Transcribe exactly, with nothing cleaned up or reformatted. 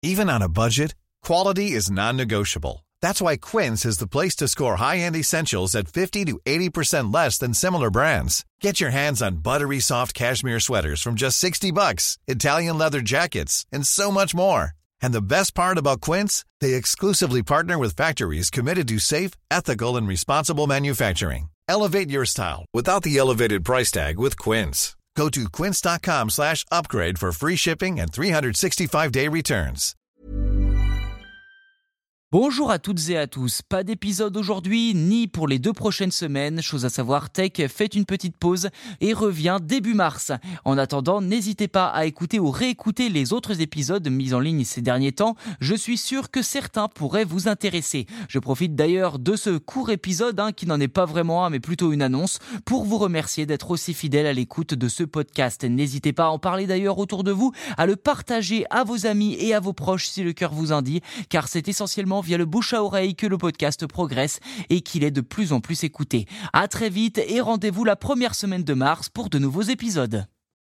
Even on a budget, quality is non-negotiable. That's why Quince is the place to score high-end essentials at fifty to eighty percent less than similar brands. Get your hands on buttery soft cashmere sweaters from just sixty bucks, Italian leather jackets, and so much more. And the best part about Quince, they exclusively partner with factories committed to safe, ethical, and responsible manufacturing. Elevate your style without the elevated price tag with Quince. Go to quince.com slash upgrade for free shipping and three sixty-five day returns. Bonjour à toutes et à tous, pas d'épisode aujourd'hui ni pour les deux prochaines semaines, chose à savoir Tech fait une petite pause et revient début mars. En attendant, n'hésitez pas à écouter ou réécouter les autres épisodes mis en ligne ces derniers temps, je suis sûr que certains pourraient vous intéresser. Je profite d'ailleurs de ce court épisode, hein, qui n'en est pas vraiment un mais plutôt une annonce, pour vous remercier d'être aussi fidèle à l'écoute de ce podcast. N'hésitez pas à en parler d'ailleurs autour de vous, à le partager à vos amis et à vos proches si le cœur vous en dit, car c'est essentiellement via le bouche à oreille que le podcast progresse et qu'il est de plus en plus écouté. À très vite et rendez-vous la première semaine de mars pour de nouveaux épisodes.